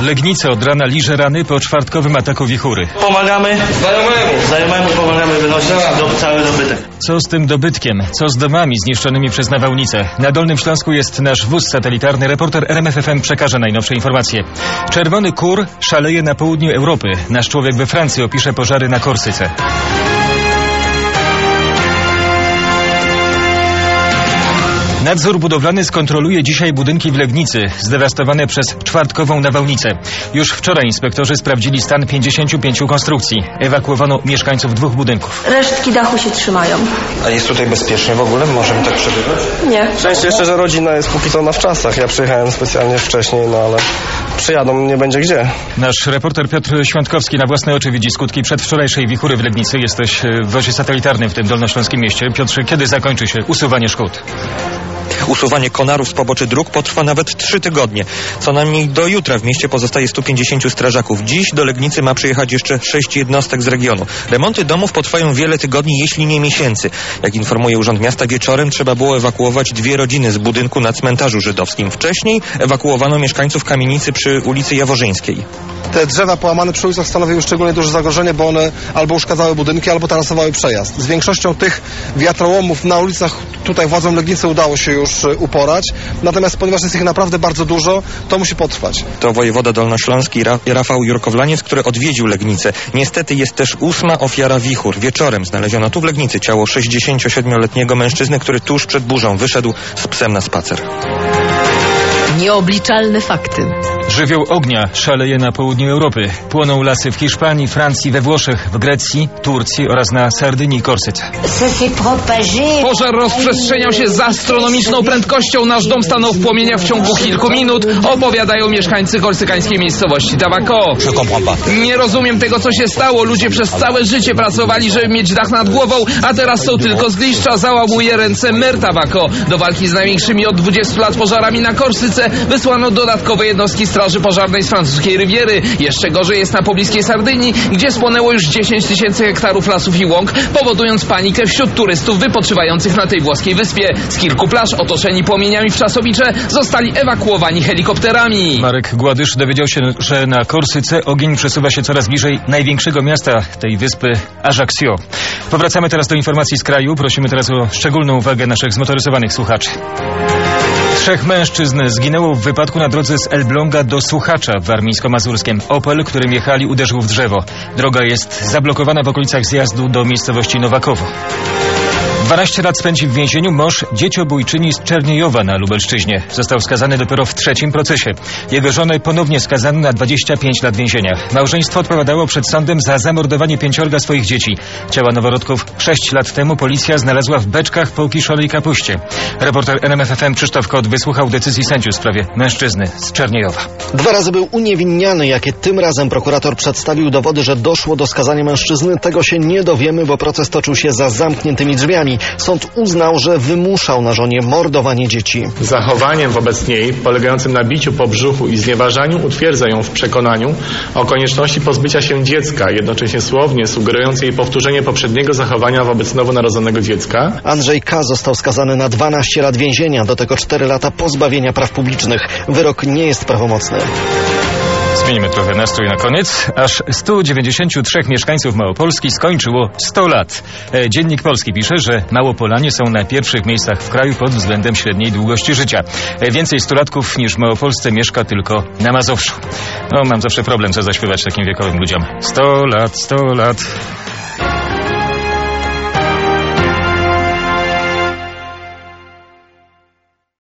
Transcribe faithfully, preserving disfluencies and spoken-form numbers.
Legnica od rana liże rany po czwartkowym ataku wichury. Pomagamy znajomemu, znajomemu pomagamy wynosić do, cały dobytek. Co z tym dobytkiem? Co z domami zniszczonymi przez nawałnicę? Na Dolnym Śląsku jest nasz wóz satelitarny. Reporter R M F F M przekaże najnowsze informacje. Czerwony kur szaleje na południu Europy. Nasz człowiek we Francji opisze pożary na Korsyce. Nadzór budowlany skontroluje dzisiaj budynki w Legnicy, zdewastowane przez czwartkową nawałnicę. Już wczoraj inspektorzy sprawdzili stan pięćdziesięciu pięciu konstrukcji. Ewakuowano mieszkańców dwóch budynków. Resztki dachu się trzymają. A jest tutaj bezpiecznie w ogóle? Możemy tak przebywać? Nie. Szczęście jeszcze, że rodzina jest póki co na wczasach. Ja przyjechałem specjalnie wcześniej, no ale przyjadą, nie będzie gdzie. Nasz reporter Piotr Świątkowski na własne oczy widzi skutki przedwczorajszej wichury w Legnicy. Jesteś w wozie satelitarnym w tym dolnośląskim mieście. Piotrze, kiedy zakończy się usuwanie szkód? Usuwanie konarów z poboczy dróg potrwa nawet trzy tygodnie. Co najmniej do jutra w mieście pozostaje stu pięćdziesięciu strażaków. Dziś do Legnicy ma przyjechać jeszcze sześć jednostek z regionu. Remonty domów potrwają wiele tygodni, jeśli nie miesięcy. Jak informuje Urząd Miasta, wieczorem trzeba było ewakuować dwie rodziny z budynku na cmentarzu żydowskim. Wcześniej ewakuowano mieszkańców kamienicy przy ulicy Jaworzyńskiej. Te drzewa połamane przy ulicach stanowiły szczególnie duże zagrożenie, bo one albo uszkadzały budynki, albo tarasowały przejazd. Z większością tych wiatrołomów na ulicach tutaj władzom Legnicy udało się już uporać. Natomiast ponieważ jest ich naprawdę bardzo dużo, to musi potrwać. To wojewoda dolnośląski Ra- Rafał Jurkowlaniec, który odwiedził Legnicę. Niestety jest też ósma ofiara wichur. Wieczorem znaleziono tu w Legnicy ciało sześćdziesięciosiedmioletniego mężczyzny, który tuż przed burzą wyszedł z psem na spacer. Nieobliczalne fakty. Żywioł ognia szaleje na południu Europy. Płoną lasy w Hiszpanii, Francji, we Włoszech, w Grecji, Turcji oraz na Sardynii i Korsyce. Pożar rozprzestrzeniał się z astronomiczną prędkością. Nasz dom stanął w płomieniach w ciągu kilku minut, opowiadają mieszkańcy korsykańskiej miejscowości Tabaco. Nie rozumiem tego, co się stało. Ludzie przez całe życie pracowali, żeby mieć dach nad głową, a teraz są tylko zgliszcza. Załamuje ręce mer Tabaco. Do walki z największymi od dwudziestu lat pożarami na Korsyce wysłano dodatkowe jednostki Straży Pożarnej z francuskiej Rywiery. Jeszcze gorzej jest na pobliskiej Sardynii, gdzie spłonęło już dziesięć tysięcy hektarów lasów i łąk, powodując panikę wśród turystów wypoczywających na tej włoskiej wyspie. Z kilku plaż otoczeni płomieniami wczasowicze zostali ewakuowani helikopterami. Marek Gładysz dowiedział się, że na Korsyce ogień przesuwa się coraz bliżej największego miasta tej wyspy, Ajaccio. Powracamy teraz do informacji z kraju. Prosimy teraz o szczególną uwagę naszych zmotoryzowanych słuchaczy. Trzech mężczyzn zginęło w wypadku na drodze z Elbląga do Słuchacza w Warmińsko-Mazurskiem. Opel, którym jechali, uderzył w drzewo. Droga jest zablokowana w okolicach zjazdu do miejscowości Nowakowo. dwanaście lat spędzi w więzieniu mąż dzieciobójczyni z Czerniejowa na Lubelszczyźnie. Został skazany dopiero w trzecim procesie. Jego żonę ponownie skazano na dwadzieścia pięć lat więzienia. Małżeństwo odpowiadało przed sądem za zamordowanie pięciorga swoich dzieci. Ciała noworodków sześć lat temu policja znalazła w beczkach po kiszonej kapuście. Reporter N M F F M Krzysztof Kot wysłuchał decyzji sędziów w sprawie mężczyzny z Czerniejowa. Dwa razy był uniewinniany, jakie tym razem prokurator przedstawił dowody, że doszło do skazania mężczyzny. Tego się nie dowiemy, bo proces toczył się za zamkniętymi drzwiami. Sąd uznał, że wymuszał na żonie mordowanie dzieci. Zachowaniem wobec niej, polegającym na biciu po brzuchu i znieważaniu, utwierdza ją w przekonaniu o konieczności pozbycia się dziecka, jednocześnie słownie sugerując jej powtórzenie poprzedniego zachowania wobec nowonarodzonego dziecka. Andrzej K. został skazany na dwanaście lat więzienia, do tego cztery lata pozbawienia praw publicznych. Wyrok nie jest prawomocny. Zmienimy trochę nastrój na koniec. Aż stu dziewięćdziesięciu trzech mieszkańców Małopolski skończyło sto lat. Dziennik Polski pisze, że Małopolanie są na pierwszych miejscach w kraju pod względem średniej długości życia. Więcej stulatków niż w Małopolsce mieszka tylko na Mazowszu. No, mam zawsze problem, co zaśpiewać takim wiekowym ludziom. sto lat, sto lat.